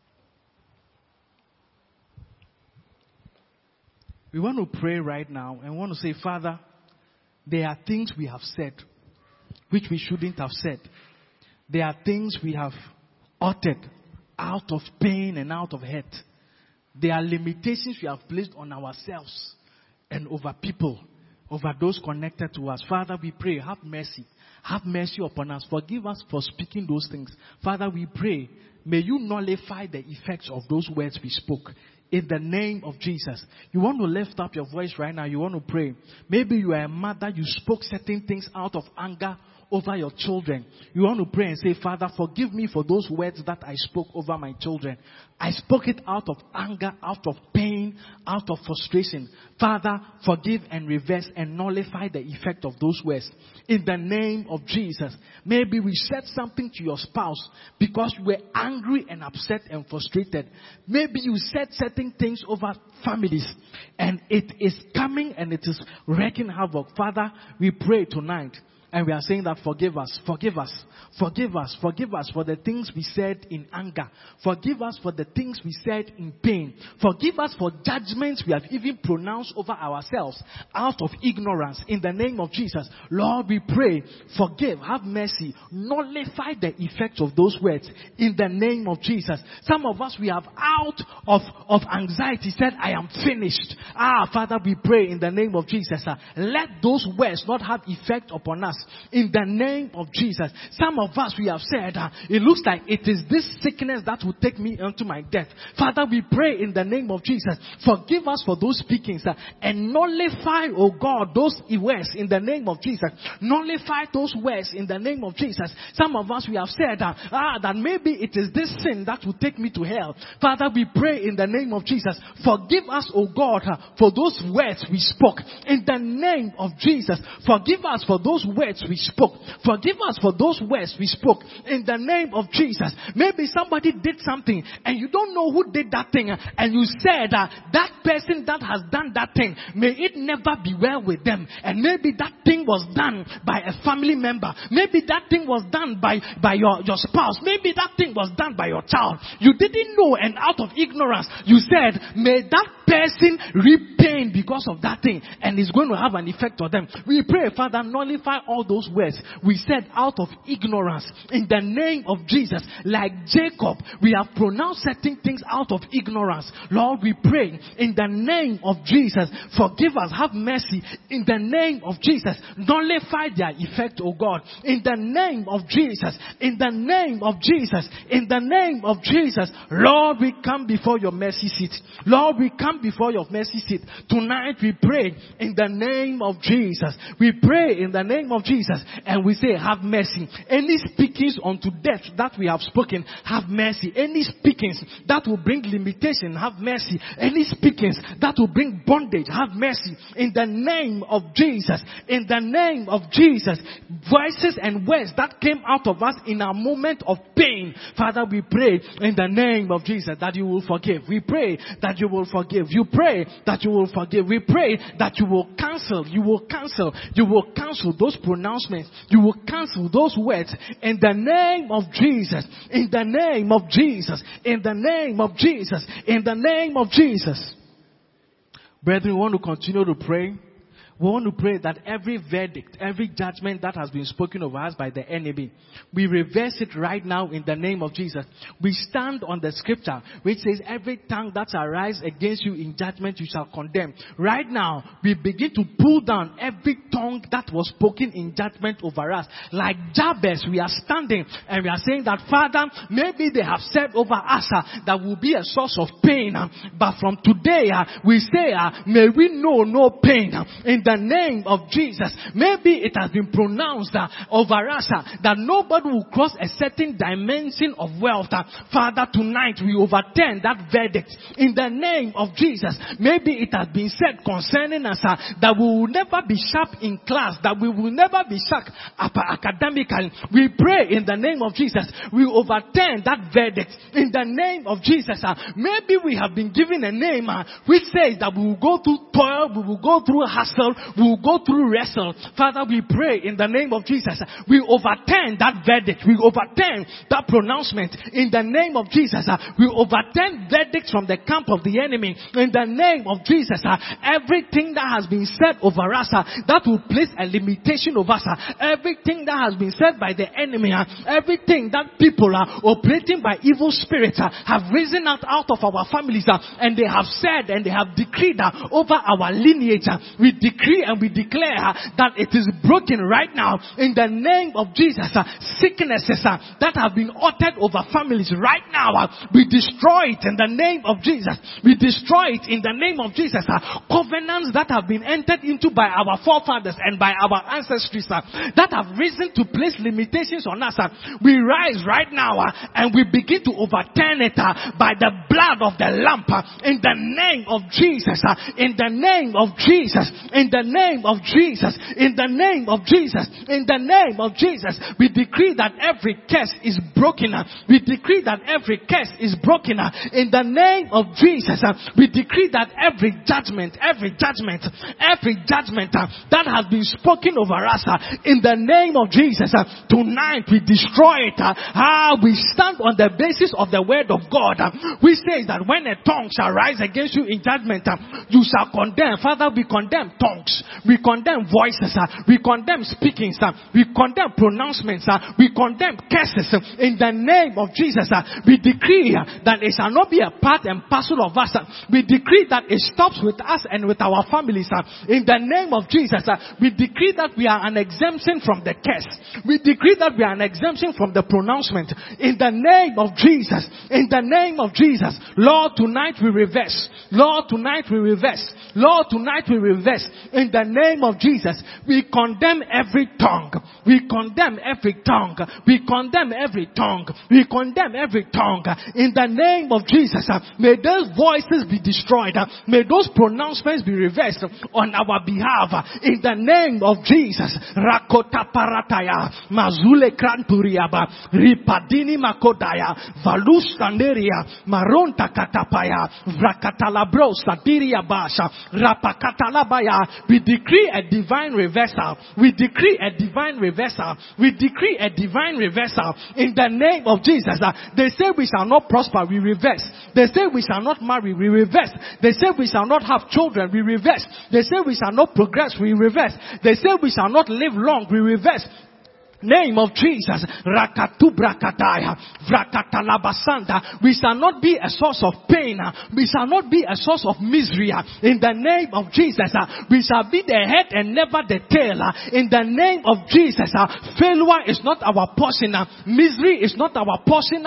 A: We want to pray right now and want to say, Father, there are things we have said which we shouldn't have said. There are things we have uttered out of pain and out of hurt. There are limitations we have placed on ourselves and over people, over those connected to us. Father, we pray, have mercy. Have mercy upon us. Forgive us for speaking those things. Father, we pray, may you nullify the effects of those words we spoke. In the name of Jesus. You want to lift up your voice right now. You want to pray. Maybe you are a mother. You spoke certain things out of anger over your children. You want to pray and say, Father, forgive me for those words that I spoke over my children. I spoke it out of anger, out of pain, out of frustration. Father, forgive and reverse and nullify the effect of those words. In the name of Jesus. Maybe we said something to your spouse because you were angry and upset and frustrated. Maybe you said certain things over families and it is coming and it is wreaking havoc. Father, we pray tonight. And we are saying that forgive us, forgive us, forgive us, forgive us for the things we said in anger. Forgive us for the things we said in pain. Forgive us for judgments we have even pronounced over ourselves out of ignorance. In the name of Jesus, Lord, we pray, forgive, have mercy, nullify the effect of those words. In the name of Jesus. Some of us, we have out of anxiety said, I am finished. Father, we pray in the name of Jesus. Let those words not have effect upon us. In the name of Jesus. Some of us, we have said, it looks like it is this sickness that will take me unto my death. Father, we pray in the name of Jesus. Forgive us for those speakings and nullify, oh God, those words in the name of Jesus. Nullify those words in the name of Jesus. Some of us, we have said that maybe it is this sin that will take me to hell. Father, we pray in the name of Jesus. Forgive us, oh God, for those words we spoke. In the name of Jesus. Forgive us for those words we spoke. Forgive us for those words we spoke. In the name of Jesus. Maybe somebody did something and you don't know who did that thing, and you said that person that has done that thing, may it never be well with them. And maybe that thing was done by a family member. Maybe that thing was done by your spouse. Maybe that thing was done by your child. You didn't know, and out of ignorance you said, may that person reap pain because of that thing, and it's going to have an effect on them. We pray, Father, nullify all those words we said out of ignorance. In the name of Jesus. Like Jacob, we have pronounced certain things out of ignorance. Lord, we pray in the name of Jesus. Forgive us, have mercy. In the name of Jesus. Nullify their effect, oh God. In the name of Jesus. In the name of Jesus. In the name of Jesus. Lord, we come before your mercy seat. Lord, we come before your mercy seat. Tonight we pray in the name of Jesus. We pray in the name of Jesus Jesus. And we say, have mercy. Any speakings unto death that we have spoken, have mercy. Any speakings that will bring limitation, have mercy. Any speakings that will bring bondage, have mercy. In the name of Jesus. In the name of Jesus. Voices and words that came out of us in a moment of pain. Father, we pray in the name of Jesus that you will forgive. We pray that you will forgive. You pray that you will forgive. We pray that you will cancel those pronouncements. You will cancel those words in the name of Jesus. In the name of Jesus. In the name of Jesus. In the name of Jesus. Brethren, we want to continue to pray. We want to pray that every verdict, every judgment that has been spoken over us by the enemy, we reverse it right now in the name of Jesus. We stand on the scripture which says, every tongue that shall rise against you in judgment you shall condemn. Right now, we begin to pull down every tongue that was spoken in judgment over us. Like Jabez, we are standing and we are saying that, Father, maybe they have said over us that will be a source of pain. But from today, we say, may we know no pain. In the name of Jesus. Maybe it has been pronounced over us that nobody will cross a certain dimension of wealth. Father, tonight we overturn that verdict in the name of Jesus. Maybe it has been said concerning us that we will never be sharp in class, that we will never be sharp academically. We pray in the name of Jesus. We overturn that verdict in the name of Jesus. Maybe we have been given a name which says that we will go through toil, we will go through hassle, we will go through wrestle. Father, we pray in the name of Jesus. We overturn that verdict. We overturn that pronouncement in the name of Jesus. We overturn verdicts from the camp of the enemy in the name of Jesus. Everything that has been said over us that will place a limitation over us, everything that has been said by the enemy, everything that people are operating by evil spirits have risen out of our families and they have said and they have decreed over our lineage. We decree and we declare that it is broken right now in the name of Jesus. Sicknesses that have been uttered over families right now, we destroy it in the name of Jesus. We destroy it in the name of Jesus. Covenants that have been entered into by our forefathers and by our ancestors that have risen to place limitations on us, we rise right now and we begin to overturn it by the blood of the Lamb in the name of Jesus. In the name of Jesus. In the name of Jesus. In the name of Jesus. In the name of Jesus. We decree that every curse is broken. We decree that every curse is broken. In the name of Jesus. We decree that every judgment that that has been spoken over us in the name of Jesus, tonight we destroy it. We stand on the basis of the word of God, which says that when a tongue shall rise against you in judgment, you shall condemn. Father, we condemn tongues. We condemn voices. We condemn speakings. We condemn pronouncements. We condemn curses. In the name of Jesus, we decree that it shall not be a part and parcel of us. We decree that it stops with us and with our families. In the name of Jesus, we decree that we are an exemption from the curse. We decree that we are an exemption from the pronouncement. In the name of Jesus. In the name of Jesus. Lord, tonight we reverse. Lord, tonight we reverse. Lord, tonight we reverse. In the name of Jesus, we condemn every tongue. We condemn every tongue. We condemn every tongue. We condemn every tongue. In the name of Jesus, may those voices be destroyed. May those pronouncements be reversed on our behalf. In the name of Jesus. Rakota parataya, mazule kranturiaba, ripadini makodaya, valus tanderia, maronta katapaya, vrakatalabro satiria basha, rapakatalabaya. We decree a divine reversal. We decree a divine reversal. We decree a divine reversal in the name of Jesus. They say we shall not prosper, we reverse. They say we shall not marry, we reverse. They say we shall not have children, we reverse. They say we shall not progress, we reverse. They say we shall not live long, we reverse. Name of Jesus. Rakatubrakataya. Vrakatalabasanda. We shall not be a source of pain. We shall not be a source of misery. In the name of Jesus. We shall be the head and never the tail. In the name of Jesus. Failure is not our portion. Misery is not our portion.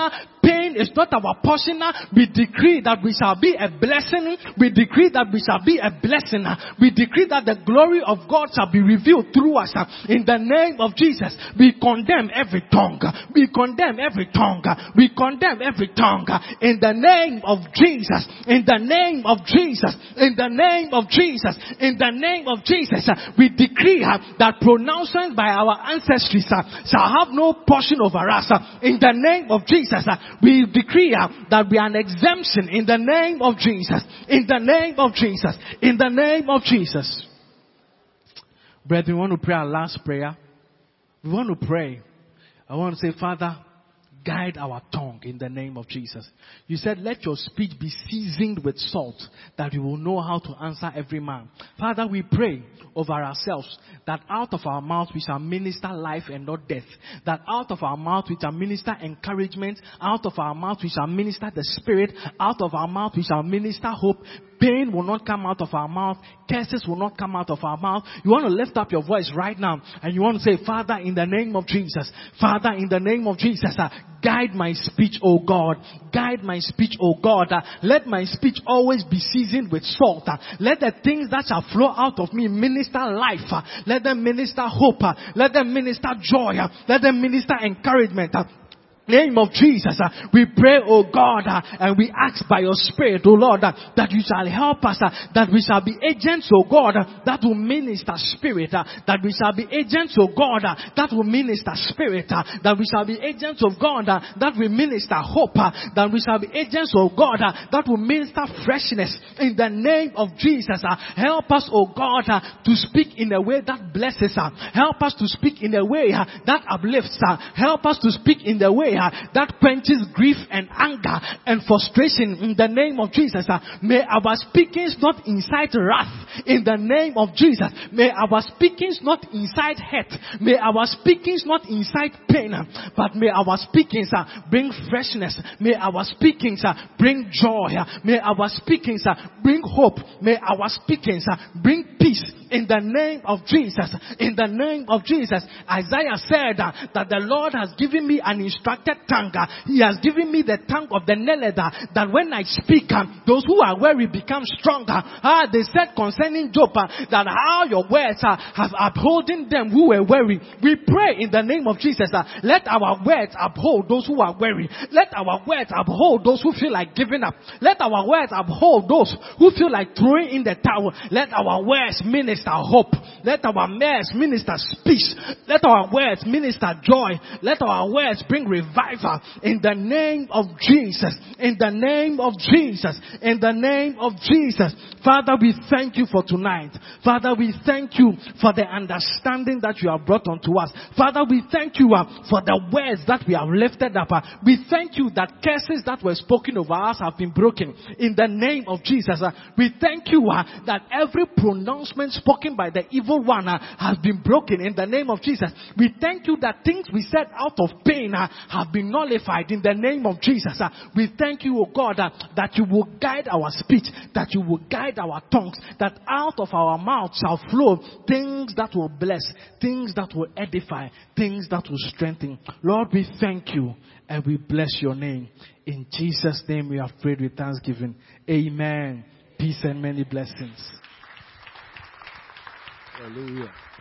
A: pain is not our portion. We decree that we shall be a blessing. We decree that we shall be a blessing. We decree that the glory of God shall be revealed through us. In the name of Jesus, we condemn every tongue. We condemn every tongue. We condemn every tongue. In the name of Jesus. In the name of Jesus. In the name of Jesus. In the name of Jesus. We decree that pronouncements by our ancestors shall have no portion over us. In the name of Jesus, we decree that we are an exemption. In the name of Jesus. In the name of Jesus. In the name of Jesus. Brethren, we want to pray our last prayer. We want to pray. I want to say, Father, guide our tongue in the name of Jesus. You said, let your speech be seasoned with salt, that we will know how to answer every man. Father, we pray over ourselves that out of our mouth we shall minister life and not death. That out of our mouth we shall minister encouragement. Out of our mouth we shall minister the Spirit. Out of our mouth we shall minister hope. Pain will not come out of our mouth. Curses will not come out of our mouth. You want to lift up your voice right now and you want to say, Father, in the name of Jesus. Father, in the name of Jesus, guide my speech, O God. Guide my speech, O God. Let my speech always be seasoned with salt. Let the things that shall flow out of me minister life. Let them minister hope. Let them minister joy. Let them minister encouragement. Name of Jesus, we pray, oh God, and we ask by your Spirit, oh Lord, that you shall help us, that we shall be agents, oh God, that will minister Spirit, that we shall be agents, oh God, that will minister Spirit, that we shall be agents of God, that will minister hope, that we shall be agents, oh God, that will minister freshness in the name of Jesus. Help us, oh God, to speak in a way that blesses us. Help us to speak in a way that uplifts us. Help us to speak in the way that quenches grief and anger and frustration in the name of Jesus. May our speakings not incite wrath in the name of Jesus. May our speakings not incite hate. May our speakings not incite pain, but may our speakings bring freshness. May our speakings bring joy. May our speakings bring hope. May our speakings bring peace in the name of Jesus. In the name of Jesus. Isaiah said that the Lord has given me an instructed tongue. He has given me the tongue of the Neleda, that when I speak, those who are weary become stronger. They said concerning Job that how your words have upholding them who were weary. We pray in the name of Jesus, let our words uphold those who are weary. Let our words uphold those who feel like giving up. Let our words uphold those who feel like throwing in the towel. Let our words minister hope. Let our words minister peace. Let our words minister joy. Let our words bring revival in the name of Jesus. In the name of Jesus. In the name of Jesus. Father, we thank you for tonight. Father, we thank you for the understanding that you have brought unto us. Father, we thank you for the words that we have lifted up. We thank you that curses that were spoken over us have been broken. In the name of Jesus. We thank you that every pronouncement spoken by the evil one has been broken. In the name of Jesus. We thank you that things we said out of pain have been nullified in the name of Jesus. We thank you, O God, that you will guide our speech, that you will guide our tongues, that out of our mouth shall flow things that will bless, things that will edify, things that will strengthen. Lord, we thank you and we bless your name. In Jesus' name we have prayed with thanksgiving. Amen. Peace and many blessings. Hallelujah.